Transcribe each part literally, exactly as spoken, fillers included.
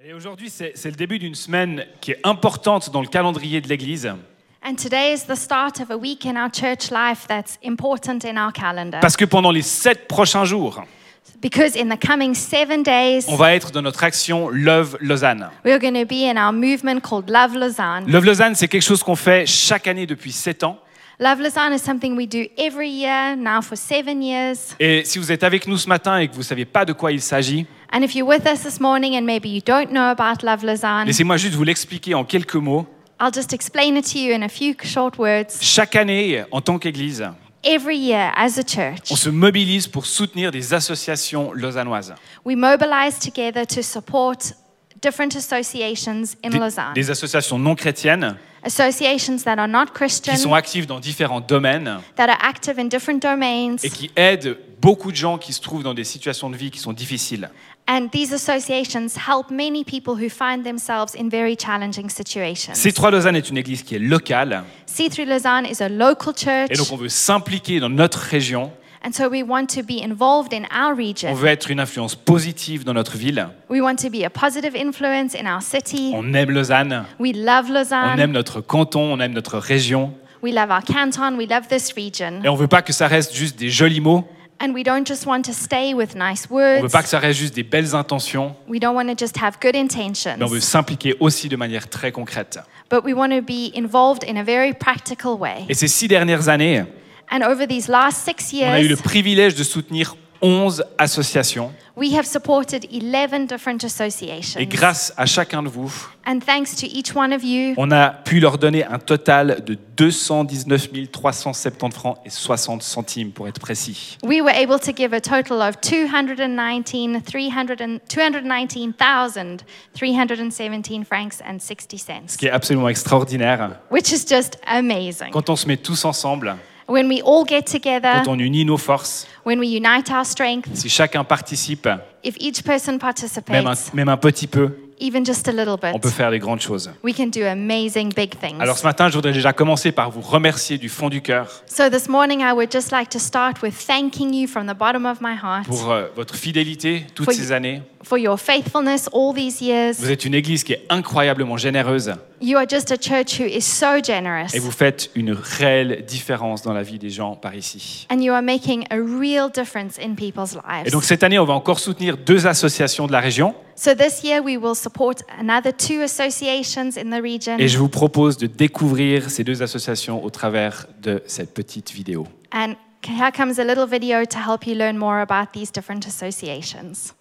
Et aujourd'hui, c'est, c'est le début d'une semaine qui est importante dans le calendrier de l'Église. And today is the start of a week in our church life that's important in our calendar. Parce que pendant les sept prochains jours, Because in the coming seven days, on va être dans notre action Love Lausanne. we're going to be in our movement called Love Lausanne. Love Lausanne, c'est quelque chose qu'on fait chaque année depuis sept ans. Love Lausanne is something we do every year now for seven years. Et si vous êtes avec nous ce matin et que vous ne savez pas de quoi il s'agit, And if you're with us this morning and maybe you don't know about Love Lausanne, laissez-moi juste vous l'expliquer en quelques mots. I'll just explain it to you in a few short words. Chaque année, en tant qu'Église, Every year as a church, on se mobilise pour soutenir des associations lausannoises. we mobilize together to support different associations in Des, Lausanne. des associations non chrétiennes Associations that are not Christian, qui sont actives dans différents domaines that are active in different domains. et qui aident beaucoup de gens qui se trouvent dans des situations de vie qui sont difficiles. And these associations help many people who find themselves in very challenging situations. C trois Lausanne est une église qui est locale C three Lausanne is a local church, et donc on veut s'impliquer dans notre région. and so we want to be involved in our On region. veut être une influence positive dans notre ville. We want to be a positive influence in our city. On aime Lausanne, We love on Lausanne. aime notre canton, on aime notre région. We love our canton. We love this region. Et on veut pas que ça reste juste des jolis mots. And we don't just want to stay with nice On veut words. pas que ça reste juste des belles intentions. We don't want to just have good intentions. Mais on veut s'impliquer aussi de manière très concrète. But we want to be involved in a very practical way. Et ces six dernières années, And over these last six on a eu le years, privilège de soutenir onze associations. we have supported eleven different associations. Et grâce à chacun de vous, And thanks to each one of you, on a pu leur donner un total de deux cent dix-neuf mille trois cent soixante-dix francs et soixante centimes pour être précis. we were able to give a total of two hundred nineteen thousand three hundred seventeen francs and sixty Ce cents, qui est absolument extraordinaire. which is just amazing. Quand on se met tous ensemble, When we all get together, quand on unit nos forces, when we unite our strength, si chacun participe, if each person même un, participates, même un petit peu, even just a little on bit, peut faire des grandes choses. we can do amazing big things. Alors ce matin, je voudrais déjà commencer par vous remercier du fond du cœur So this morning, I would just like to start with thanking you from the bottom of my heart pour euh, votre fidélité toutes For- ces années. for your faithfulness all these years. Vous êtes une église qui est incroyablement généreuse You are just a church who is so generous, et vous faites une réelle différence dans la vie des gens par ici. and you are making a real difference in people's Et lives. donc cette année, on va encore soutenir deux associations de la région So this year, we will support another two associations in the region, et je vous propose de découvrir ces deux associations au travers de cette petite vidéo. and here comes a little video to help you learn more about these different associations.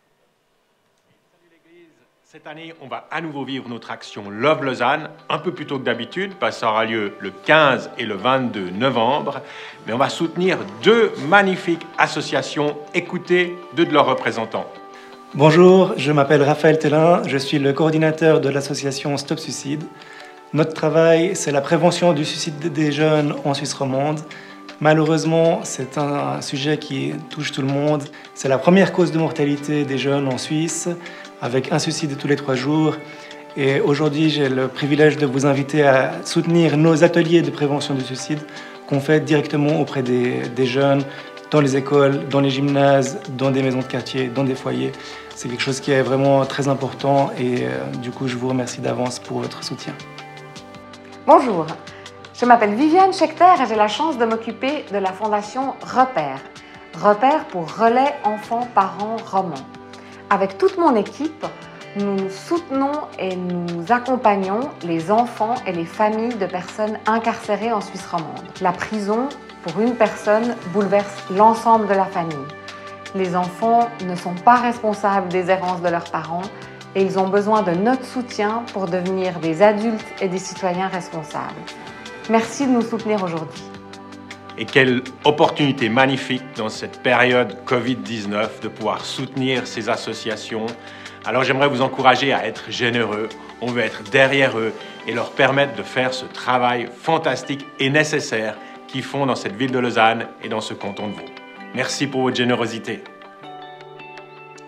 Cette année, on va à nouveau vivre notre action Love Lausanne, un peu plus tôt que d'habitude, parce que ça aura lieu le quinze et le vingt-deux novembre. Mais on va soutenir deux magnifiques associations. Écoutez deux de leurs représentants. Bonjour, je m'appelle Raphaël Tellin, je suis le coordinateur de l'association Stop Suicide. Notre travail, c'est la prévention du suicide des jeunes en Suisse romande. Malheureusement, c'est un sujet qui touche tout le monde. C'est la première cause de mortalité des jeunes en Suisse, avec un suicide tous les trois jours. Et aujourd'hui, j'ai le privilège de vous inviter à soutenir nos ateliers de prévention du suicide qu'on fait directement auprès des, des jeunes, dans les écoles, dans les gymnases, dans des maisons de quartier, dans des foyers. C'est quelque chose qui est vraiment très important et euh, du coup, je vous remercie d'avance pour votre soutien. Bonjour, je m'appelle Viviane Schechter et j'ai la chance de m'occuper de la fondation Repère. Repère pour Relais Enfants Parents Romans. Avec toute mon équipe, nous soutenons et nous accompagnons les enfants et les familles de personnes incarcérées en Suisse romande. La prison, pour une personne, bouleverse l'ensemble de la famille. Les enfants ne sont pas responsables des errances de leurs parents et ils ont besoin de notre soutien pour devenir des adultes et des citoyens responsables. Merci de nous soutenir aujourd'hui. Et quelle opportunité magnifique dans cette période covid dix-neuf de pouvoir soutenir ces associations. Alors j'aimerais vous encourager à être généreux. On veut être derrière eux et leur permettre de faire ce travail fantastique et nécessaire qu'ils font dans cette ville de Lausanne et dans ce canton de Vaud. Merci pour votre générosité.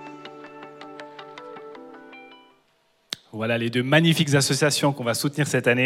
Voilà les deux magnifiques associations qu'on va soutenir cette année.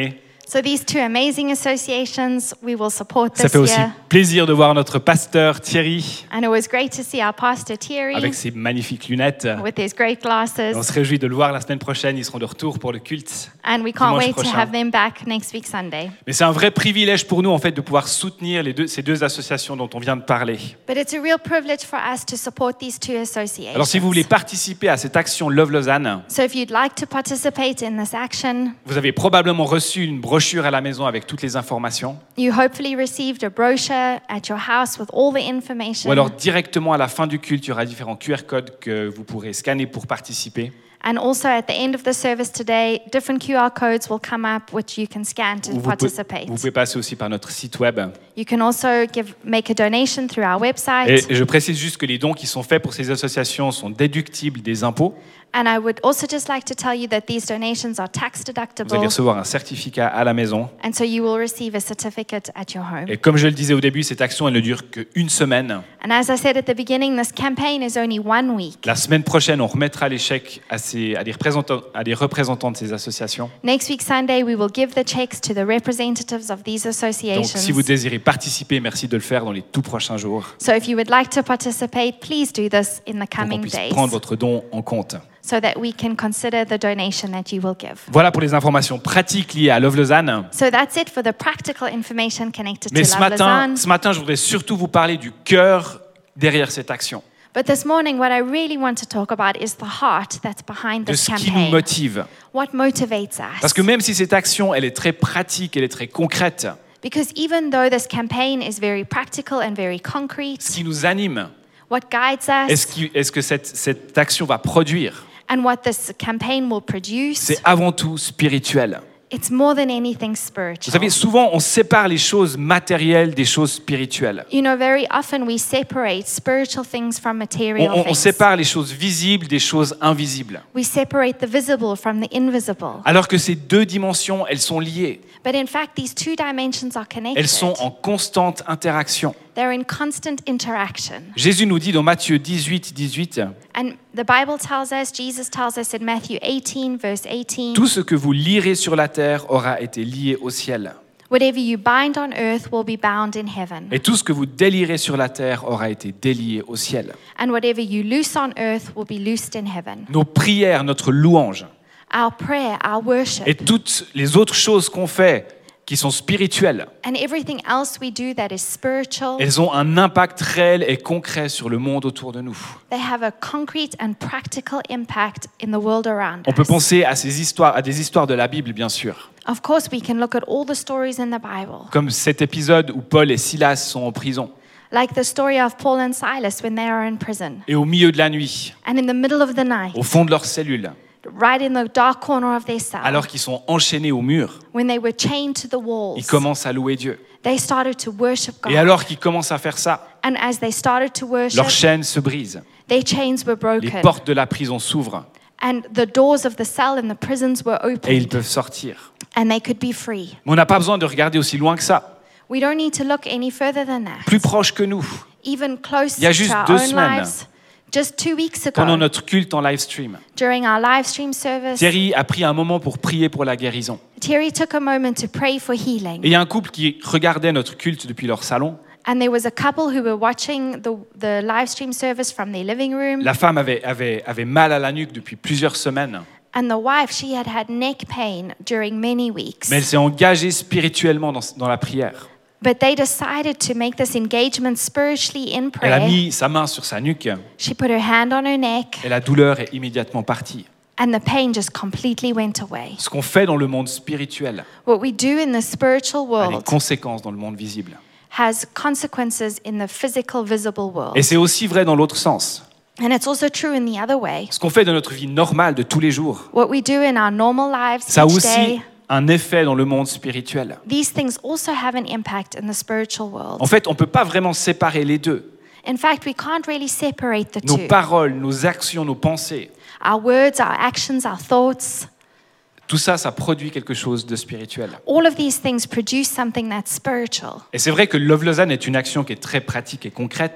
So these two amazing associations, we will support Ça this fait aussi year. plaisir de voir notre pasteur Thierry And it was great to see our pastor Thierry avec ses magnifiques lunettes. with his great Et on glasses. se réjouit de le voir la semaine prochaine. Ils seront de retour pour le culte. And we can't dimanche wait to prochain. have them back next week Sunday. Mais c'est un vrai privilège pour nous en fait de pouvoir soutenir les deux, ces deux associations dont on vient de parler. But it's a real privilege for us to support these two associations. Alors si vous voulez participer à cette action Love Lausanne, So if you'd like to participate in this action, vous avez probablement reçu une brochure à la maison avec toutes les informations, you hopefully received a brochure at your house with all the information. ou alors directement à la fin du culte, il y aura différents Q R codes que vous pourrez scanner pour participer. And also at the end of the service today, different Q R codes will come up which you can scan to Ou Vous pouvez, participate. vous pouvez passer aussi par notre site web. You can also give, make a donation through our website. Et, et je précise juste que les dons qui sont faits pour ces associations sont déductibles des impôts. And I would also just like to tell you that these donations are tax Vous allez deductible, recevoir un certificat à la maison. and so you will receive a certificate at your home. Et comme je le disais au début, cette action, elle ne dure qu'une semaine. And as I said at the beginning, this campaign is only one week. La semaine prochaine, on remettra les chèques à, ces, à, des représentants, à des représentants de ces associations. Next week, Sunday, we will give the checks to the representatives of these Donc, associations. si vous désirez participer, merci de le faire dans les tout prochains jours, So if you would like to participate, please do this in the pour qu'on coming puisse days prendre votre don en compte. so that we can consider the donation that you will give. Voilà pour les informations pratiques liées à Love Lausanne. So that's it for the practical information connected Mais to ce Love matin, Lausanne. ce matin, je voudrais surtout vous parler du cœur derrière cette action, But this morning, what I really want to talk about is the heart that's behind de this ce qui nous campaign. motive. What motivates us? Parce que même si cette action, elle est très pratique, elle est très concrète, Because even though this campaign is very practical and very ce concrete, qui nous anime, what guides est-ce, us qui- est-ce que cette, cette action va produire, and what this campaign will produce, c'est avant tout spirituel. it's more than anything Vous spiritual. savez, souvent, on sépare les choses matérielles des choses spirituelles. You know, very often we separate spiritual things from On, material on- on things. sépare les choses visibles des choses invisibles. We separate the visible from the invisible. Alors que ces deux dimensions, elles sont liées. But in fact, these two dimensions are connected. Elles sont en constante interaction. They're in constant interaction. Jésus nous dit dans Matthieu dix-huit, dix-huit, And the Bible tells us, Jesus tells us in Matthew eighteen, verse eighteen, tout ce que vous lirez sur la terre aura été lié au ciel. whatever you bind on earth will be bound in heaven. Et tout ce que vous délirez sur la terre aura été délié au ciel. And whatever you loose on earth will be loosed in heaven. Nos prières, notre louange Our prayer, our worship, et toutes les autres choses qu'on fait qui sont spirituelles, and everything else we do that is spiritual, elles ont un impact réel et concret sur le monde autour de nous. they have a concrete and practical impact in the world around On peut us. penser à ces histoires, à des histoires de la Bible, bien sûr, Of course, we can look at all the stories in the Bible, comme cet épisode où Paul et Silas sont en prison. like the story of Paul and Silas when they are in prison. Et au milieu de la nuit, And in the middle of the night, au fond de leur cellule, right in the dark corner of their cell, alors qu'ils sont enchaînés au mur, when they were chained to the ils walls, commencent à louer Dieu. they started to worship God. Et alors qu'ils commencent à faire ça, And as they started to worship, leurs chaînes se brisent, their chains were les broken. portes de la prison s'ouvrent And the doors of the cell in the prisons were et ils opened, peuvent sortir. and they could be free. Mais on n'a pas besoin de regarder aussi loin que ça, We don't need to look any further than that. plus proche que nous. Even close Il y a to juste our deux own semaines, lives. Just two weeks Pendant ago, notre culte en live stream, during our live stream service, Thierry a pris un moment pour prier pour la guérison. Terry took a moment to pray for Et il healing. y a un couple qui regardait notre culte depuis leur salon. And there was a couple who were watching the, the live stream service from their living room. La femme avait, avait, avait mal à la nuque depuis plusieurs semaines, And the wife, she had had neck pain during many weeks. mais elle s'est engagée spirituellement dans, dans la prière. But they decided to make this engagement spiritually in Elle a prayer. mis sa main sur sa nuque She put her hand on her neck, et la douleur est immédiatement partie. and the pain just completely went away. Ce qu'on fait dans le monde spirituel What we do in the spiritual a des world conséquences dans le monde visible. has consequences in the physical, visible world. Et c'est aussi vrai dans l'autre sens. And it's also true in the other way. Ce qu'on fait dans notre vie normale de tous les jours, What we do in our normal lives ça a each aussi day, un effet dans le monde spirituel. these things also have an impact in the spiritual world. En fait, on ne peut pas vraiment séparer les deux. In fact, we can't really separate the Nos two. paroles, nos actions, nos pensées, Our words, our actions, our thoughts, tout ça, ça produit quelque chose de spirituel. all of these things produce something that's spiritual. Et c'est vrai que Love Lausanne est une action qui est très pratique et concrète,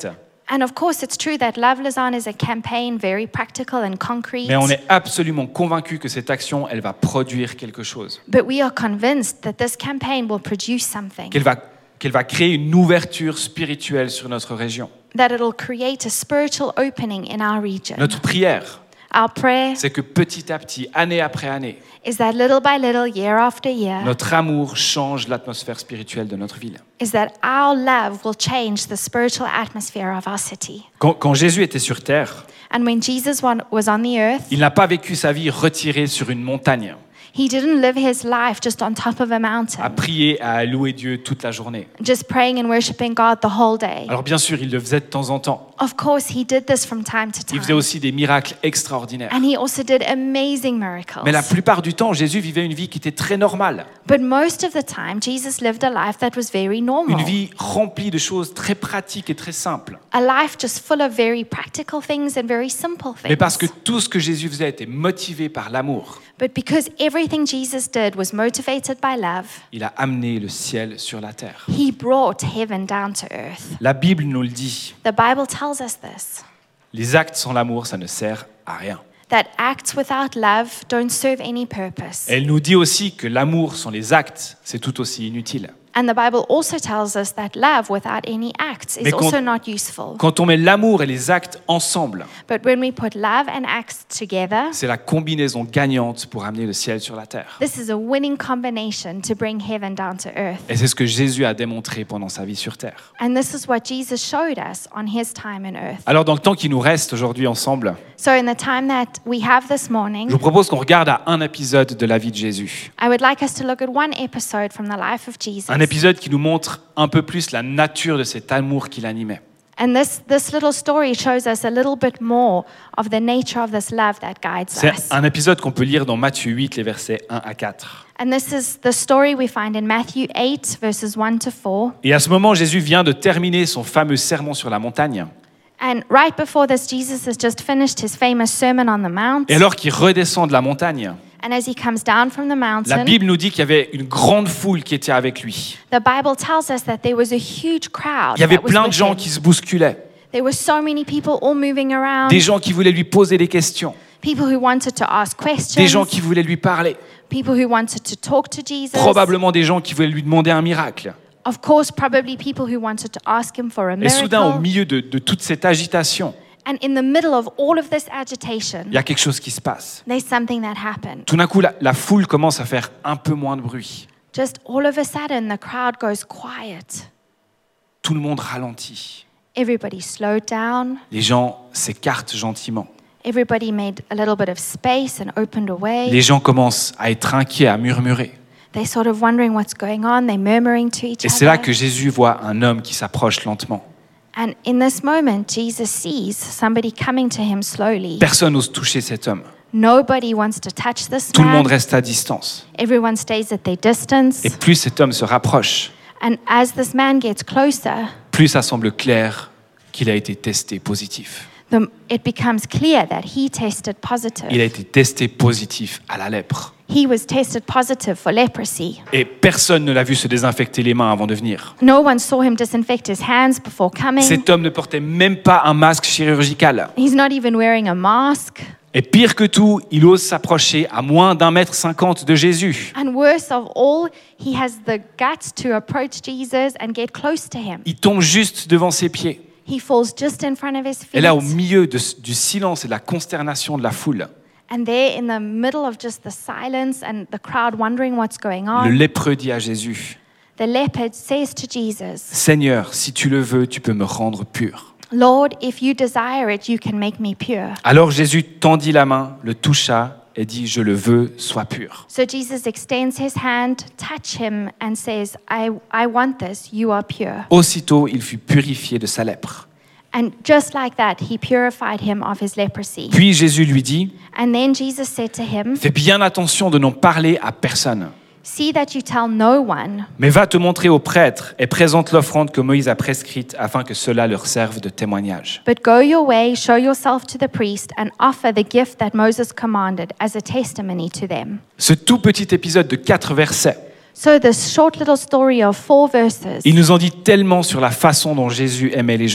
And of course, it's true that Love Lausanne is a campaign very practical and concrete. Mais on est absolument convaincu que cette action, elle va produire quelque chose. But we are convinced that this campaign will produce something, Qu'elle va, qu'elle va créer une ouverture spirituelle sur notre région. that it'll create a spiritual opening in our region. Notre prière, Our prayer c'est que petit à petit, année après année, is that little by little, year after year, notre amour change l'atmosphère spirituelle de notre ville. is that our love will change the spiritual atmosphere of our city. Quand, quand Jésus était sur terre, And when Jesus one- was on the earth, il n'a pas vécu sa vie retiré sur une montagne, he didn't live his life just on top of a à mountain, prier, à louer Dieu toute la journée. just praying and worshiping God the whole day. Alors bien sûr, il le faisait de temps en temps. Of course, he did this from time to Il faisait time. aussi des miracles extraordinaires. And he also did amazing miracles. Mais la plupart du temps, Jésus vivait une vie qui était très normale. But most of the time, Jesus lived a life that was very normal. Une vie remplie de choses très pratiques et très simples. A life just full of very practical things and very simple things. Mais parce que tout ce que Jésus faisait était motivé par l'amour, But because everything Jesus did was motivated by love, il a amené le ciel sur la terre. he brought heaven down to earth. La Bible nous le dit. The Bible tells us this, Les actes sans l'amour, ça ne sert à rien. that acts without love don't serve any purpose. Elle nous dit aussi que l'amour sans les actes, c'est tout aussi inutile. And the Bible also tells us that love without any acts is Mais quand- also not useful. Quand on met l'amour et les actes ensemble, But when we put love and acts together, c'est la combinaison gagnante pour amener le ciel sur la terre. this is a winning combination to bring heaven down to earth. Et c'est ce que Jésus a démontré pendant sa vie sur terre. And this is what Jesus showed us on his time on earth. Alors dans le temps qui nous reste aujourd'hui ensemble, So in the time that we have this morning, je vous propose qu'on regarde à un épisode de la vie de Jésus. I would like us to look at one episode from the life of Jesus. Un épisode qui nous montre un peu plus la nature de cet amour qui l'animait. And this, this little story shows us a little bit more of the nature of this love that guides C'est us. un épisode qu'on peut lire dans Matthieu huit, les versets un à quatre. And this is the story we find in Matthew eight, verses one to four. Et à ce moment, Jésus vient de terminer son fameux sermon sur la montagne. And right before this, Jesus has just finished his famous Sermon on the Mount. Et alors qu'il redescend de la montagne, And as he comes down from the la mountain, Bible nous dit qu'il y avait une grande foule qui était avec lui. the Bible tells us that there was a huge crowd. Il y avait that was plein de with gens him. qui se bousculaient, There were so many people all moving around. des gens qui voulaient lui poser des questions, People who wanted to ask questions. des gens qui voulaient lui parler, People who wanted to talk to Jesus. probablement des gens qui voulaient lui demander un miracle. Of course, probably people who wanted to ask him for a Et soudain, au miracle. milieu de, de toute cette agitation, And in the middle of all of this agitation, il y a quelque chose qui se passe. there's something that happened. Tout d'un coup, la, la foule commence à faire un peu moins de bruit. Just all of a sudden, the crowd goes quiet. Tout le monde ralentit. Everybody slowed down. Les gens s'écartent gentiment. Everybody made a little bit of space and opened away. Les gens commencent à être inquiets, à murmurer. They're sort of wondering what's going on. They're murmuring to each Et c'est là other. que Jésus voit un homme qui s'approche lentement. And in this moment, Jesus sees somebody coming to him slowly. Personne n'ose toucher cet homme. Nobody wants to touch this Tout le monde man. reste à distance. Everyone stays at their distance. Et plus cet homme se rapproche, And as this man gets closer, plus ça semble clair qu'il a été testé positif. the, it becomes clear that he tested positive. Il a été testé positif à la lèpre. He was tested positive for leprosy. Et personne ne l'a vu se désinfecter les mains avant de venir. No one saw him disinfect his hands before coming. Cet homme ne portait même pas un masque chirurgical. He's not even wearing a mask. Et pire que tout, il ose s'approcher à moins d'un mètre cinquante de Jésus. And worst of all, he has the guts to approach Jesus and get close to him. Il tombe juste devant ses pieds. He falls just in front of his Et feet. là, au milieu de- du silence et de la consternation de la foule, And there in the middle of just the silence and the crowd wondering what's going le on, lépreux dit à Jésus, the leopard says to Jesus, « Seigneur, si tu le veux, tu peux me rendre pur. » Lord, if you desire it, you can make me pure. Alors Jésus tendit la main, le toucha et dit, « Je le veux, sois pur. So Jesus extends his hand, touch him, and says, I, I want this, you are pure. » Aussitôt, il fut purifié de sa lèpre. And just like that, he purified him of his leprosy. Puis Jésus lui dit, And then Jesus said to him, « Fais bien attention de n'en parler à personne, see that you tell no one, mais va te montrer au prêtre et présente l'offrande que Moïse a prescrite afin que cela leur serve de témoignage. » but go your way, show yourself to the priest, and offer the gift that Moses commanded as a testimony to them. Ce tout petit épisode de quatre versets, So this short little story of four verses, il nous en dit tellement sur la façon dont Jésus aimait les gens.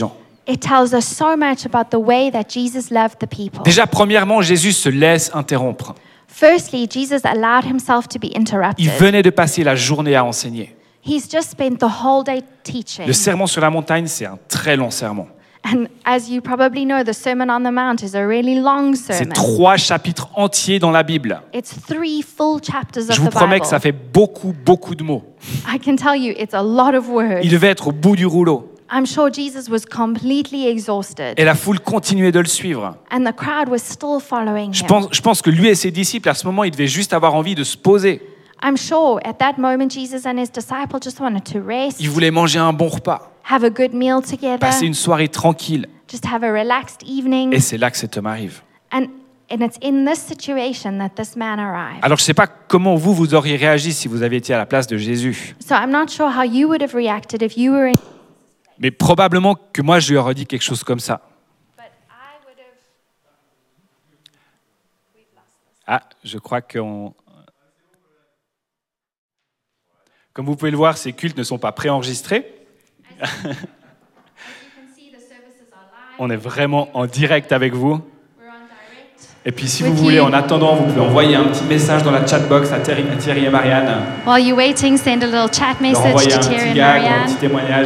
It tells us so much about the way that Jesus loved the people. Déjà, premièrement, Jésus se laisse interrompre. Firstly, Jesus allowed himself to be Il interrupted. venait de passer la journée à enseigner. He's just spent the whole day teaching. Le sermon sur la montagne, c'est un très long sermon. And as you probably know, the Sermon on the Mount is a really long C'est sermon. trois chapitres entiers dans la Bible. It's three full chapters of Je vous the promets Bible. que ça fait beaucoup, beaucoup de mots. I can tell you, it's a lot of words. Il devait être au bout du rouleau. I'm sure Jesus was completely exhausted. Et la foule continuait de le suivre. And the crowd was still following Je him. pense, je pense que lui et ses disciples, à ce moment, ils devaient juste avoir envie de se poser. I'm sure at that moment, Jesus and his disciples just wanted to rest, Ils voulaient manger un bon repas, have a good meal together, passer une soirée tranquille. just have a relaxed evening. Et c'est là que cet homme arrive. And, and it's in this situation that this man arrived. Alors, je ne sais pas comment vous, vous auriez réagi si vous aviez été à la place de Jésus. So I'm not sure how you would have reacted if you were in. Mais probablement que moi, je lui aurais dit quelque chose comme ça. Ah, je crois qu'on... Comme vous pouvez le voir, ces cultes ne sont pas préenregistrés. On est vraiment en direct avec vous. Et puis si vous voulez, en attendant, vous pouvez envoyer un petit message dans la chatbox à Thierry, à Thierry et Marianne. While you're waiting, send a little chat Leur message envoyer to un Thierry petit and gag ou un Marianne. petit témoignage.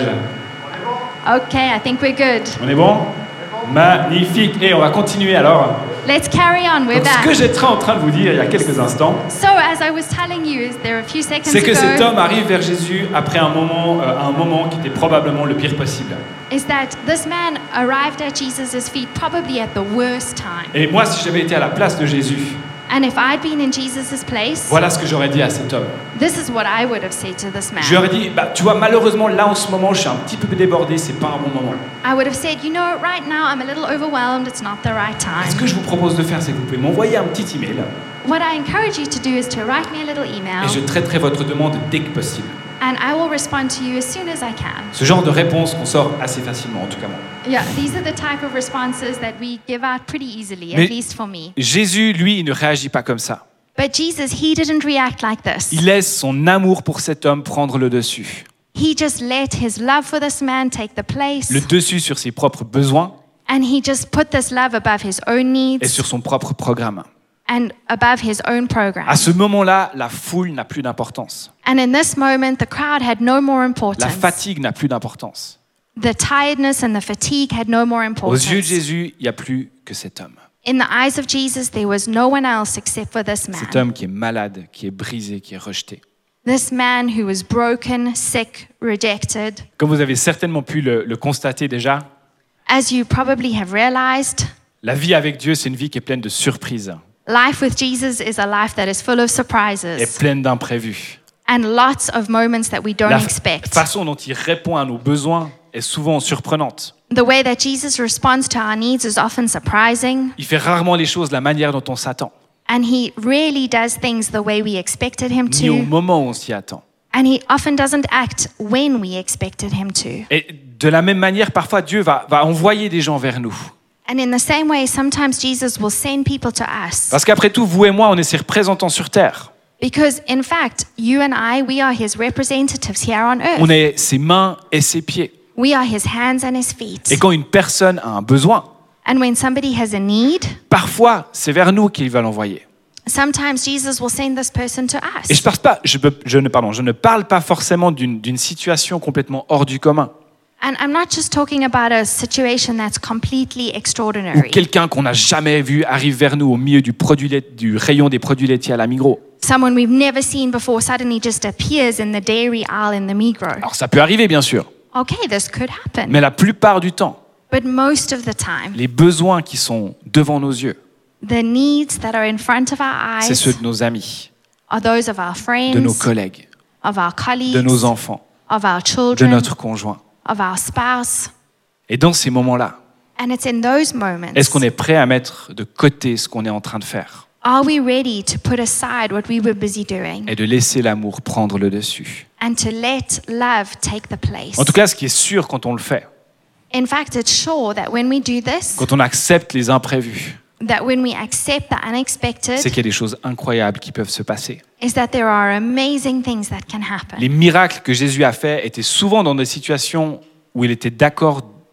Okay, I think we're good. On est bon? Magnifique. Et on va continuer alors. Let's carry on. We're Donc, ce que back. j'étais en train de vous dire il y a quelques instants, So, as I was telling you, there a few seconds c'est que cet ago, homme arrive vers Jésus après un moment, euh, un moment qui était probablement le pire possible. is that this man arrived at Jesus' feet probably at the worst time. Et moi, si j'avais été à la place de Jésus, And if I'd been in Jesus' place, voilà ce que j'aurais dit à cet homme. this is what I would have said to this man. Je lui aurais dit, bah, tu vois, malheureusement, là en ce moment, je suis un petit peu débordé, c'est pas un bon moment. I would have said, you know, right now I'm a little overwhelmed, it's not the right Ce time. que je vous propose de faire, c'est que vous pouvez m'envoyer un petit email What I encourage you to do is to write me a little et email, je traiterai votre demande dès que possible. and I will respond to you as soon as I can. Ce genre de réponse qu'on sort assez facilement, en tout cas moi. Yeah, these are the type of responses that we give out pretty easily, Mais- at least for me. Jésus, lui, il ne réagit pas comme ça. But Jesus, he didn't react like this. Il laisse son amour pour cet homme prendre le dessus. He just let his love for this man take the place, Le dessus sur ses propres besoins and he just put this love above his own et needs sur son propre programme. and above his own program. À ce moment-là, la foule n'a plus d'importance. And in this moment, the crowd had no more La importance. fatigue n'a plus d'importance. The tiredness and the fatigue had no more Aux importance. yeux de Jésus, il n'y a plus que cet homme. In the eyes of Jesus, there was no one else except for this Cet man. homme qui est malade, qui est brisé, qui est rejeté. This man who was broken, sick, rejected. Comme vous avez certainement pu le, le constater déjà, As you probably have realized, la vie avec Dieu, c'est une vie qui est pleine de surprises life with Jesus is a life that is full of et surprises pleine d'imprévus. and lots of moments that we don't La expect. façon dont il répond à nos besoins est souvent surprenante. The way that Jesus responds to our needs is often surprising, Il fait rarement les choses de la manière dont on s'attend, and he rarely does things the way we expected him ni au to, moment où on s'y attend. and he often doesn't act when we expected him to. Et de la même manière, parfois Dieu va, va envoyer des gens vers nous. And in the same way, sometimes Jesus will send people to us. Parce qu'après tout, vous et moi, on est ses représentants sur Terre. Because in fact, you and I, we are his representatives here on On earth. est ses mains et ses pieds. We are his hands and his feet. Et quand une personne a un besoin, And when somebody has a need, parfois, c'est vers nous qu'il va l'envoyer. sometimes Jesus will send this person to Et je, us. parle pas, je, peux- je ne, pardon, je ne parle pas forcément d'une d'une situation complètement hors du commun, And I'm not just talking about a situation that's completely où extraordinary. quelqu'un qu'on n'a jamais vu arrive vers nous au milieu du, produit lait- du rayon des produits laitiers à la Migros. Someone we've never seen before suddenly just appears in the dairy aisle in the Migros. Alors ça peut arriver, bien sûr, Okay, this could happen. mais la plupart du temps, But most of the time, les besoins qui sont devant nos yeux, the needs that are in front of our c'est ceux eyes de nos amis, are those of our de nos friends, collègues, of our de colleagues, nos enfants, of our de children, notre conjoint. of our spouse. Et dans ces moments-là, And it's in those moments, est-ce qu'on est prêt à mettre de côté ce qu'on est en train de faire are we ready to put aside what we were busy doing et de laisser l'amour prendre le dessus? and to let love take the place? En tout cas, ce qui est sûr quand on le fait, In fact, it's sure that when we do this, quand on accepte les imprévus, that when we accept the unexpected, c'est qu'il y a des choses incroyables qui peuvent se passer. is that there are amazing things that can happen. Les miracles que Jésus a faits étaient souvent dans des situations où il était d'accord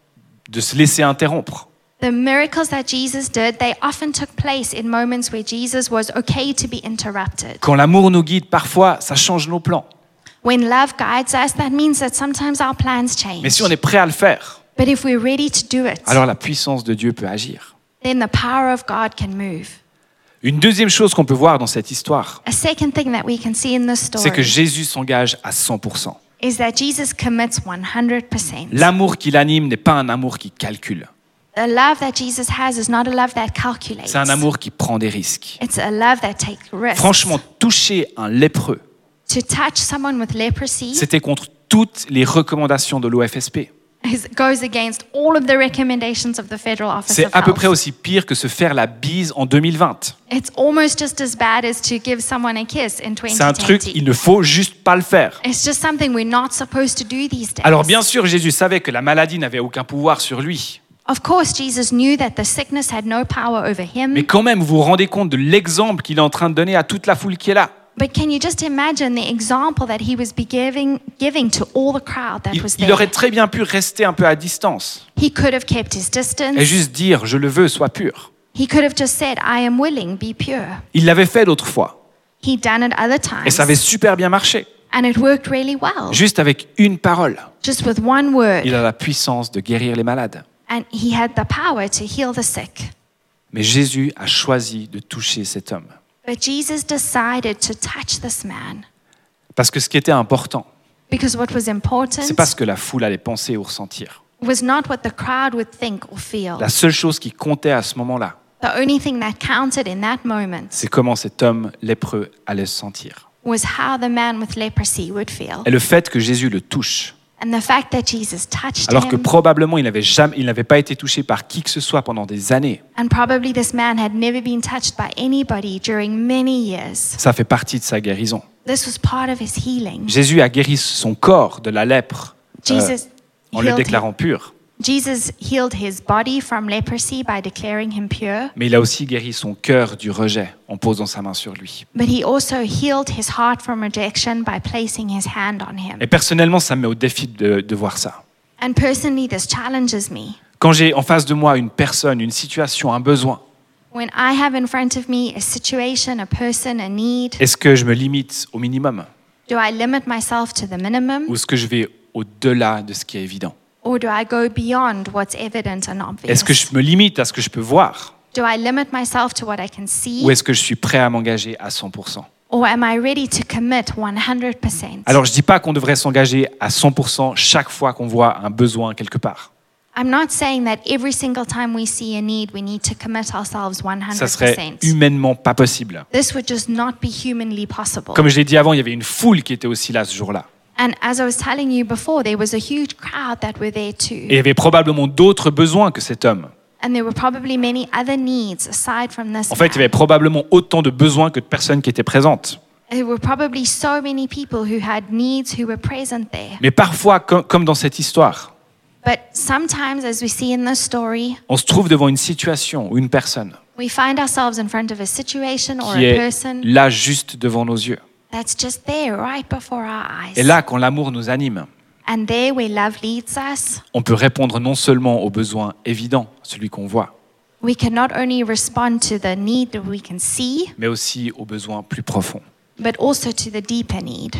de se laisser interrompre. The miracles that Jesus did, they often took place in moments where Jesus was okay to be interrupted. Quand l'amour nous guide, parfois, ça change nos plans. When love guides us, that means that sometimes our plans change. Mais si on est prêt à le faire, But if we're ready to do it, alors la puissance de Dieu peut agir. then the power of God can move. Une deuxième chose qu'on peut voir dans cette histoire, A second thing that we can see in this c'est que story Jésus s'engage à cent pour cent. is that Jesus commits one hundred percent. L'amour qui l'anime n'est pas un amour qui calcule. The love that Jesus has is not a love that calculates. C'est un amour qui prend des risques. It's a love that takes risks. Franchement, toucher un lépreux, To touch someone with leprosy c'était contre toutes les recommandations de l'O F S P. is, goes against all of the recommendations of the Federal Office C'est of à peu Health. près aussi pire que se faire la bise en deux mille vingt. It's almost just as bad as to give someone a kiss in C'est un truc, twenty il twenty. ne faut juste pas le faire. It's just something we're not supposed to do these days. Alors bien sûr, Jésus savait que la maladie n'avait aucun pouvoir sur lui. Of course, Jesus knew that the sickness had no power over him. Mais quand même, vous vous rendez compte de l'exemple qu'il est en train de donner à toute la foule qui est là. But can you just imagine the example that he was be giving, giving to all the crowd that Il, was il there? aurait très bien pu rester un peu à distance He could have kept his distance. et juste dire « je le veux, sois pur ». He could have just said, I am willing, be pure. Il l'avait fait d'autres fois He'd done it other et ça avait times, super bien marché. and it worked really well. Juste avec une parole, Just with one word, il a la puissance de guérir les malades. and he had the power to heal the sick. Mais Jésus a choisi de toucher cet homme. But Jesus decided to touch this man Parce que ce qui était important, because what was important c'est pas ce que la foule allait penser ou ressentir. was not what the crowd would think or feel. La seule chose qui comptait à ce moment-là, The only thing that counted in that moment c'est comment cet homme lépreux allait se sentir. was how the man with leprosy would feel. Et le fait que Jésus le touche, And the fact that Jesus touched alors que him, probablement il n'avait jamais, il n'avait pas été touché par qui que ce soit pendant des années, and probably this man had never been touched by anybody during many years. ça fait partie de sa guérison. This was part of his healing. Jésus a guéri son corps de la lèpre euh, Jesus en le healed déclarant him. pur, Jesus healed his body from leprosy by declaring him pure, mais il a aussi guéri son cœur du rejet en posant sa main sur lui. but he also healed his heart from rejection by placing his hand on him. Et personnellement, ça me met au défi de, de voir ça. And personally, this challenges me. Quand j'ai en face de moi une personne, une situation, un besoin, When I have in front of me a situation, a person, a need, est-ce que je me limite au minimum do I limit myself to the minimum, ou est-ce que je vais au-delà de ce qui est évident? or do I go beyond what's evident and obvious? Est-ce que je me limite à ce que je peux voir Do I limit myself to what I can see, ou est-ce que je suis prêt à m'engager à cent pour cent? or am I ready to commit one hundred percent? Alors je ne dis pas qu'on devrait s'engager à cent pour cent chaque fois qu'on voit un besoin quelque part. I'm not saying that every single time we see a need, we need to commit ourselves one Ça hundred serait percent. humainement pas possible. This would just not be humanly possible. Comme je l'ai dit avant, il y avait une foule qui était aussi là ce jour-là. And as I was telling you before, there was a huge crowd that were there too. Et il y avait probablement d'autres besoins que cet homme. And there were probably many other needs aside from this En fait, il y avait man. probablement autant de besoins que de personnes qui étaient présentes. There were probably so many people who had needs who were present there. Mais parfois, com- comme dans cette histoire, But sometimes, as we see in this story, on se trouve devant une situation ou une personne we find ourselves in front of a situation or qui a est person là juste devant nos yeux. that's just there right before our Et eyes. là, quand l'amour nous anime, And there where love leads us, on peut répondre non seulement aux besoins évidents, celui qu'on voit, we can not only respond to the need that we can see, mais aussi aux besoins plus profonds. but also to the deeper need.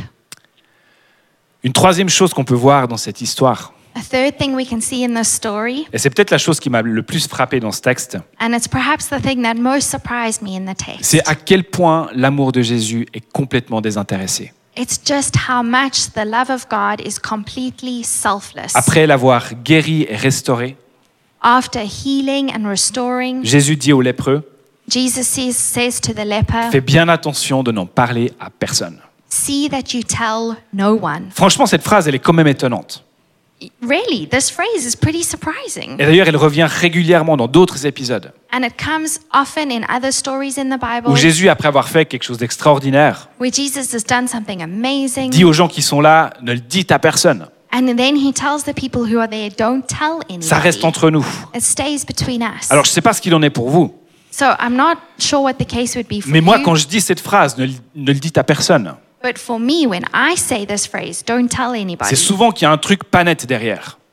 Une troisième chose qu'on peut voir dans cette histoire, A third thing we can see in this story, et c'est peut-être la chose qui m'a le plus frappé dans ce texte, and it's perhaps the thing that most surprised me in the text, c'est à quel point l'amour de Jésus est complètement désintéressé. it's just how much the love of God is completely selfless. Après l'avoir guéri et restauré, After healing and restoring, Jésus dit au lépreux, Jesus says, says to the leper, fais bien attention de n'en parler à personne. see that you tell no one. Franchement, cette phrase, elle est quand même étonnante. Really, this phrase is pretty surprising. Et d'ailleurs, elle revient régulièrement dans d'autres épisodes And it comes often in other stories in the Bible où Jésus, après avoir fait quelque chose d'extraordinaire, where Jesus has done something amazing. dit aux gens qui sont là, ne le dites à personne. And then he tells the people who are there, don't tell anybody. Ça reste entre nous. It stays between us. Alors, je ne sais pas ce qu'il en est pour vous, So I'm not sure what the case would be for mais moi, you. quand je dis cette phrase, ne, le- ne le dites à personne, But for me, when I say this phrase, don't tell c'est anybody, souvent qu'il y a un truc pas net derrière.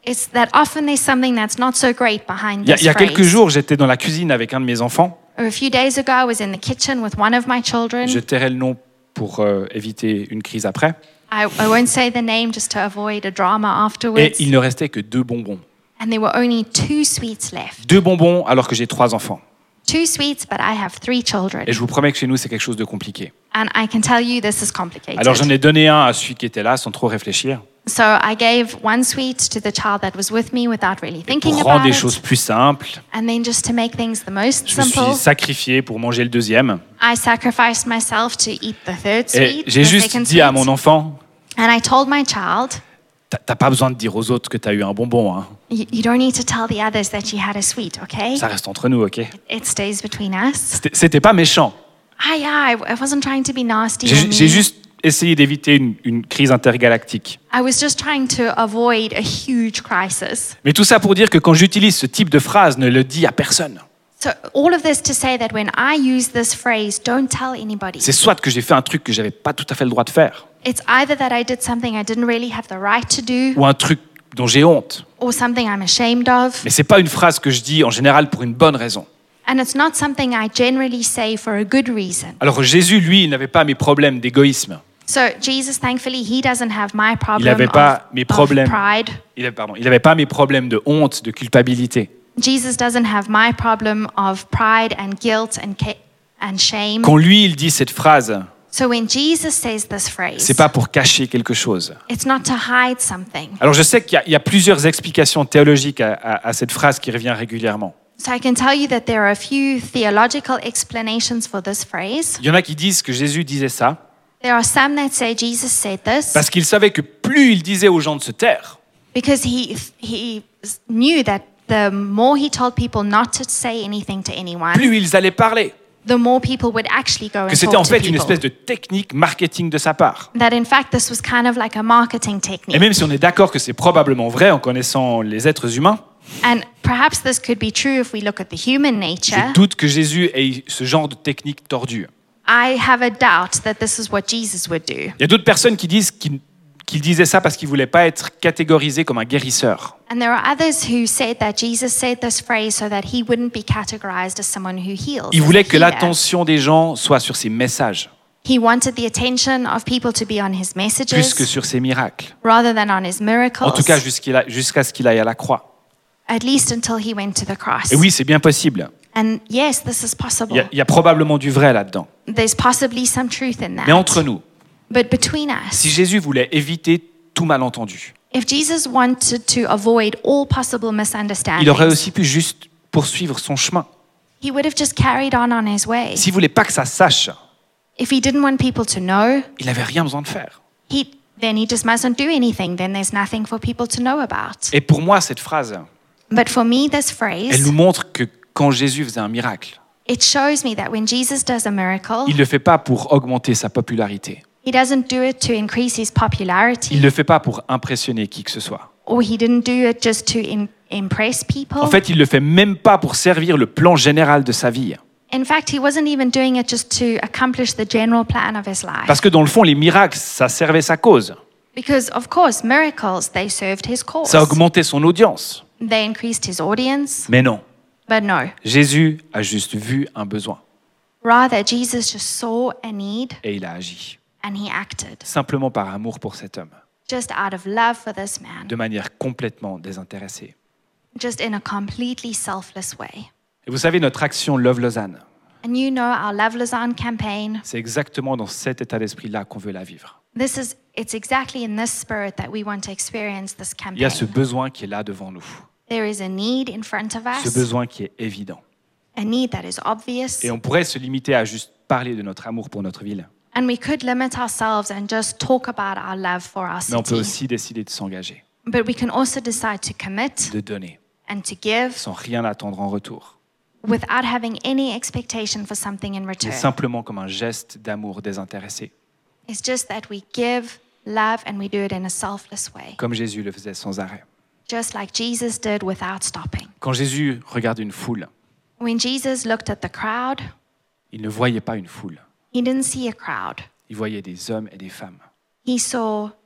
It's that often there's something that's not so great behind Il y a, this il y a quelques phrase. jours, j'étais dans la cuisine avec un de mes enfants. Or a few days ago, I was in the kitchen with one of my children. Je tairai le nom pour euh, éviter une crise après. I, I won't say the name just to avoid a drama Et afterwards. il ne restait que deux bonbons. And there were only two sweets left. Deux bonbons alors que j'ai trois enfants. Two sweets, but I have three children. Et je vous promets que chez nous, c'est quelque chose de compliqué. And I can tell you this is complicated. Alors j'en ai donné un à celui qui était là sans trop réfléchir. So I gave one sweet to the child that was with me without really thinking Pour rendre about les it. choses plus simples, And then just to make things the most je me simple, suis sacrifié pour manger le deuxième. I sacrificed myself to eat the third Et sweet, j'ai the juste second dit à sweet. mon enfant, And I told my child, t'as t'as pas besoin de dire aux autres que t'as eu un bonbon. Hein. you, you don't need to tell the others that you had a sweet, okay? Ça reste entre nous, ok? It stays between us. C'était c'était pas méchant. Ah, yeah, I, I wasn't trying to be nasty or J'ai j'ai mean. juste essayé d'éviter une, une crise intergalactique. I was just trying to avoid a huge crisis. Mais tout ça pour dire que quand j'utilise ce type de phrase, ne le dis à personne. So all of this to say that when I use this phrase, don't tell anybody. C'est soit que j'ai fait un truc que j'avais pas tout à fait le droit de faire, It's either that I did something I didn't really have the right to do, ou un truc dont j'ai honte. or something I'm ashamed of. Mais c'est pas une phrase que je dis en général pour une bonne raison. And it's not something I generally say for a good reason. Alors Jésus, lui, il n'avait pas mes problèmes d'égoïsme. So Jesus, thankfully, he doesn't have my problem Il n'avait of, pas mes of problèmes. pride. Il avait, pardon, il n'avait pas mes problèmes de honte, de culpabilité. Jesus doesn't have my problem of pride and guilt and ca- and shame. Quand lui, il dit cette phrase, So when Jesus says this phrase, c'est pas pour cacher quelque chose. it's not to hide something. Alors je sais qu'il y a, il y a plusieurs explications théologiques à, à- à cette phrase qui revient régulièrement. So I can tell you that there are a few theological explanations for this phrase. Il y en a qui disent que Jésus disait ça There are some that say Jesus said this parce qu'il savait que plus il disait aux gens de se taire, because he he knew that the more he told people not to say anything to anyone, plus ils allaient parler. the more people would actually go Que and c'était talk en to fait une people. espèce de technique marketing de sa part. That in fact this was kind of like a marketing Et technique. même si on est d'accord que c'est probablement vrai en connaissant les êtres humains, And perhaps this could be true if we look at the human je nature. doute que Jésus ait ce genre de technique tordue. I have a doubt that this is what Jesus would do. Il y a d'autres personnes qui disent qu'il qu'il disait ça parce qu'il ne voulait pas être catégorisé comme un guérisseur. And there are others who said that Jesus said this phrase so that he wouldn't be categorized as someone who heals. Il as a voulait que healer. l'attention des gens soit sur ses messages, He wanted the attention of people to be on his plus que messages sur ses miracles. rather than on his miracles. En tout cas, jusqu'à jusqu'à ce qu'il aille à la croix. At least until he went to the cross. Et oui, c'est bien possible. And yes, this is Il possible. y a, il y a probablement du vrai là-dedans. There's possibly some truth in that. Mais entre nous, But between us, si Jésus voulait éviter tout malentendu, if Jesus wanted to avoid all possible il misunderstandings, aurait aussi pu juste poursuivre son chemin. he would have just carried on on his way. S'il voulait pas que ça sache, If he didn't want people to know, il n'avait rien besoin de faire. he then he just mustn't do anything. Then there's nothing for people to know about. Et pour moi, cette phrase, But for me, this elle phrase, nous montre que quand Jésus faisait un miracle, it shows me that when Jesus does a miracle, il ne le fait pas pour augmenter sa popularité. he doesn't do it to increase his popularity, Il ne le fait pas pour impressionner qui que ce soit. or he didn't do it just to in, impress people. En fait, il ne le fait même pas pour servir le plan général de sa vie. In fact, he wasn't even doing it just to accomplish the general plan of his life. Parce que dans le fond, les miracles, ça servait sa cause. Because, of course, miracles, they served his cause. Ça augmentait son audience. They increased his audience, Mais non, but no. Jésus a juste vu un besoin Rather, Jesus just saw a need et il a agi. and he acted, Simplement par amour pour cet homme, just out of love for this man, de manière complètement désintéressée. just in a completely selfless way. Et vous savez, notre action Love Lausanne, And you know our Love Lausanne campaign, c'est exactement dans cet état d'esprit-là qu'on veut la vivre. this is, it's exactly in this spirit that we want to experience this Il y a campaign. ce besoin qui est là devant nous, There is a need in front of ce us, besoin qui est évident. a need that is obvious, Et on pourrait se limiter à juste parler de notre amour pour notre ville, and we could limit ourselves and just talk about our love for our mais on peut city. aussi décider de s'engager, But we can also decide to commit de donner, and to give sans rien attendre en retour, without having any expectation for something in mais return. simplement comme un geste d'amour désintéressé, It's just that we give love and we do it in a selfless way, comme Jésus le faisait sans arrêt. just like Jesus did without stopping. Quand Jésus regarde une foule, When Jesus looked at the crowd, il ne voyait pas une foule, he didn't see a crowd. il voyait des hommes et des femmes He saw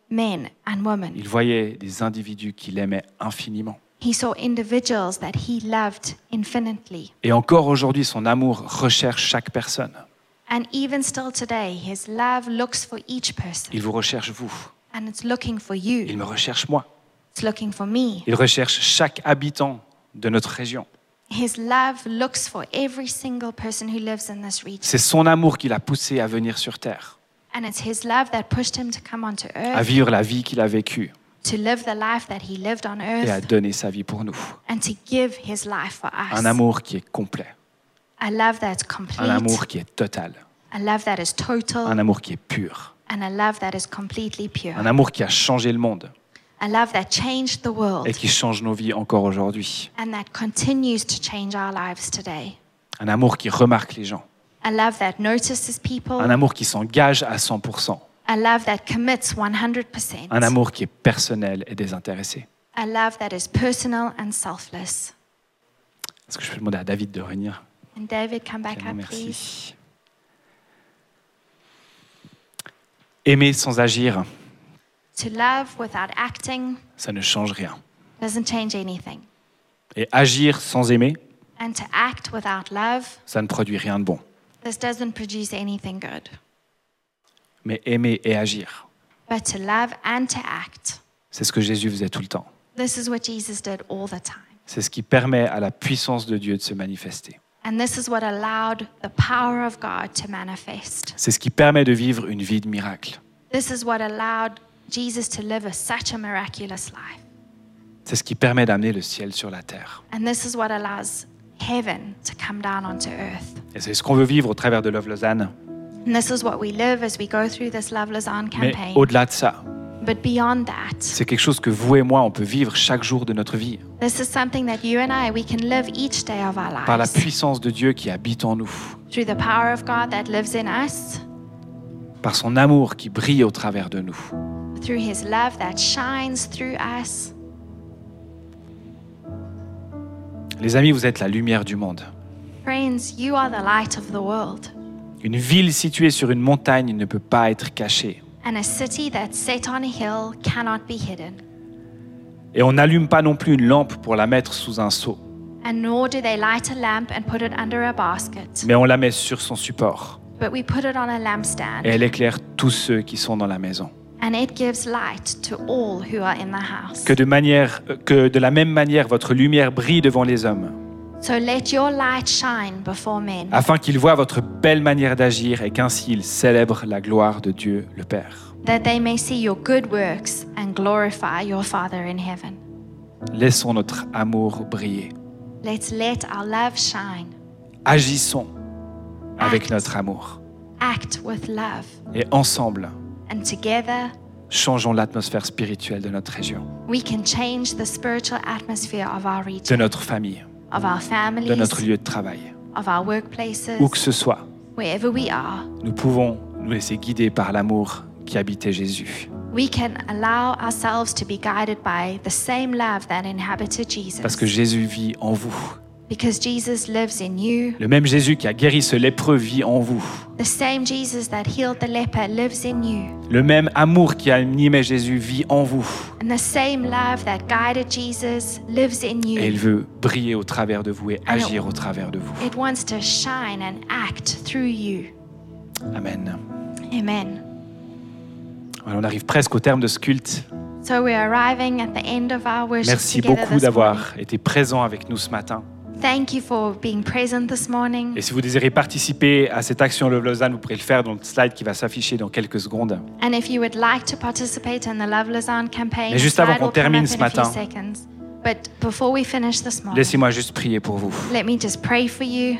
men and women. Il voyait des individus qu'il aimait infiniment. He saw individuals that he loved infinitely. Et encore aujourd'hui, son amour recherche chaque personne. And even still today, his love looks for each person. Il vous recherche vous. And it's looking for you. Il me recherche moi. It's looking for me. Il recherche chaque habitant de notre région. His love looks for every single person who lives in this region. C'est son amour qui l'a poussé à venir sur terre, And it's his love that pushed him to come onto à earth, vivre la vie qu'il a vécue to live the life that he lived on et à earth, donner sa vie pour nous. and to give his life for us. Un amour qui est complet, A love that's un complete, amour qui est total, a love that is un total, amour qui est pur, and a love that is completely pure. un amour qui a changé le monde A love that changed the world et qui change nos vies encore aujourd'hui. and that continues to change our lives today. Un amour qui remarque les gens, A love that notices people, un amour qui s'engage à cent pour cent, a love that commits one hundred percent, un amour qui est personnel et désintéressé. a love that is personal and selfless. Est-ce que je peux demander à David de revenir? And David, come back Tellement up, please. merci. Aimer sans agir, To love without acting ça ne change rien. doesn't change anything. Et agir sans aimer, And to act without love, ça ne produit rien de bon. this doesn't produce anything good. Mais aimer et agir, But to love and to act, c'est ce que Jésus faisait tout le temps. this is what Jesus did all the time. C'est ce qui permet à la puissance de Dieu de se manifester. And this is what allowed the power of God to manifest. C'est ce qui permet de vivre une vie de miracle. This is what allowed Jesus to live a, such a miraculous life. C'est ce qui permet d'amener le ciel sur la terre. And this is what allows heaven to come down onto earth. Et c'est ce qu'on veut vivre au travers de Love Lausanne. And this is what we live as we go through this Love Lausanne Mais campaign. au-delà de ça, But beyond that, c'est quelque chose que vous et moi, on peut vivre chaque jour de notre vie. this is something that you and I, we can live each day of our Par la lives. puissance de Dieu qui habite en nous. Through the power of God that lives in us, Par son amour qui brille au travers de nous. through his love that shines through us. Les amis, vous êtes la lumière du monde. Friends, you are the light of the world. Une ville située sur une montagne ne peut pas être cachée. And a city that's set on a hill cannot be hidden. Et on n'allume pas non plus une lampe pour la mettre sous un seau, And nor do they light a lamp and put it under a basket, mais on la met sur son support. but we put it on a lampstand. Et elle éclaire tous ceux qui sont dans la maison. And it gives light to all who are in the house. Que de, manière, que de la même manière, votre lumière brille devant les hommes, So let your light shine before men, afin qu'ils voient votre belle manière d'agir et qu'ainsi ils célèbrent la gloire de Dieu le Père. that they may see your good works and glorify your Father in heaven. Laissons notre amour briller. Let's let our love shine. Agissons avec Act. notre amour. Act with love. Et ensemble, And together, changeons l'atmosphère spirituelle de notre région, we can change the spiritual atmosphere of our de region, notre famille, of our de families, notre lieu de travail. of our workplaces, Où que ce soit, wherever we are. nous pouvons nous laisser guider par l'amour qui habitait Jésus. We can allow ourselves to be guided by the same love that inhabited Jesus. Parce que Jésus vit en vous. Because Jesus lives in you. Le même Jésus qui a guéri ce lépreux vit en vous. The same Jesus that healed the leper lives in you. Le même amour qui animait Jésus vit en vous. And the same love that guided Jesus lives in you. Et il veut briller au travers de vous et agir au travers de vous. It wants to shine and act through you. Amen. Amen. Voilà, on arrive presque au terme de ce culte. So we're arriving at the end of our worship Merci together beaucoup this morning. d'avoir été présent avec nous ce matin. Thank you for being present this morning. Et si vous désirez participer à cette action Love Lausanne, vous pourrez le faire dans le slide qui va s'afficher dans quelques secondes. And if you would like to participate in the Love Lausanne campaign, Mais juste the avant slide qu'on will come termine up ce in a few matin, seconds. But before we finish this morning, Laissez-moi juste prier pour vous. let me just pray for you.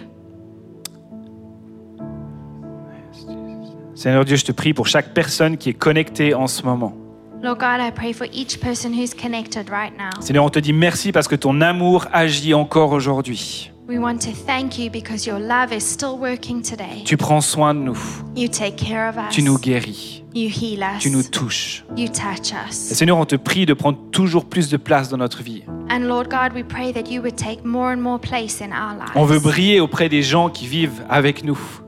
Seigneur Dieu, je te prie pour chaque personne qui est connectée en ce moment. Lord God, I pray for each person who's connected right now. Seigneur, on te dit merci parce que ton amour agit encore aujourd'hui. We want to thank you because your love is still working today. Tu prends soin de nous. You take care of us. Tu nous guéris. You heal us. Tu nous touches. You touch Et us. Seigneur, on te prie de prendre toujours plus de place dans notre vie. And Lord God, we pray that you would take more and more place in our lives. On veut briller auprès des gens qui vivent avec nous.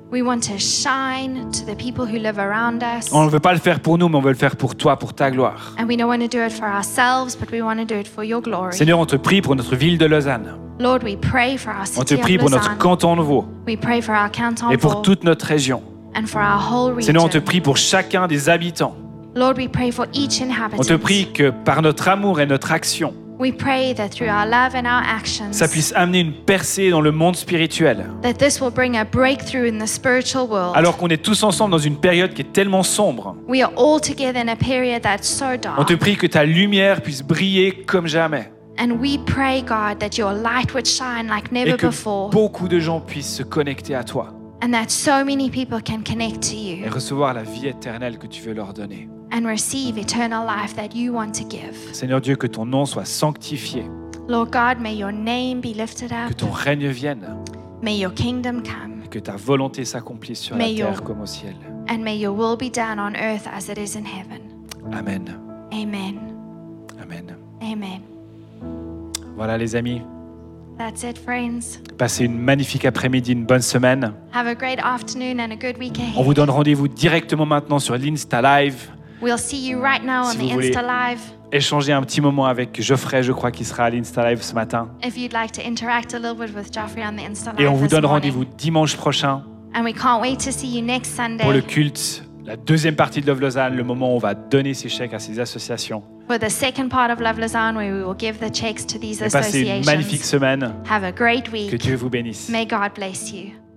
We want to shine to the people who live around us. On ne veut pas le faire pour nous, mais on veut le faire pour toi, pour ta gloire. And we don't want to do it for ourselves, but we want to do it for your glory. Seigneur, on te prie pour notre ville de Lausanne. Lord, we pray for our On te city prie of pour notre Lausanne. canton de Vaud We pray for our canton et pour Vaud toute notre région. and for our whole region. Seigneur, on te prie pour chacun des habitants. Lord, we pray for each inhabitant. On te prie que par notre amour et notre action, We pray that through our love and our actions, ça puisse amener une percée dans le monde spirituel. that this will bring a breakthrough in the spiritual world. Alors qu'on est tous ensemble dans une période qui est tellement sombre, We are all together in a period that's so on te dark. prie que ta lumière puisse briller comme jamais And we pray, God, that your light would shine like et never que before. beaucoup de gens puissent se connecter à toi And that so many people can connect to et you recevoir la vie éternelle que tu veux leur donner. and receive eternal life that you want to give. Seigneur Dieu, que ton nom soit sanctifié, Lord God, may your name be lifted que up. ton règne vienne May your kingdom come. et que ta volonté s'accomplisse sur la May your- terre comme au ciel. And may your will be done on earth as it is in heaven. Amen. Amen. Amen. Amen. Voilà les amis, That's it, friends. passez une magnifique après-midi, une bonne semaine. Have a great afternoon and a good week On vous ahead. donne rendez-vous directement maintenant sur l'Insta Live. We'll see you right now on Si the vous voulez- Insta Live. Échanger un petit moment avec Geoffrey, je crois qu'il sera à l'Insta Live ce matin. If you'd like to interact a little bit with Geoffrey on the Insta Live Et on vous this donne morning. rendez-vous dimanche prochain And we can't wait to see you next Sunday pour le culte, la deuxième partie de Love Lausanne, le moment où on va donner ces chèques à ces associations. for the second part of Love Lausanne, where we will give the checks to these Et passez une magnifique associations. semaine. Have a great Que week. Dieu vous bénisse. May God bless you.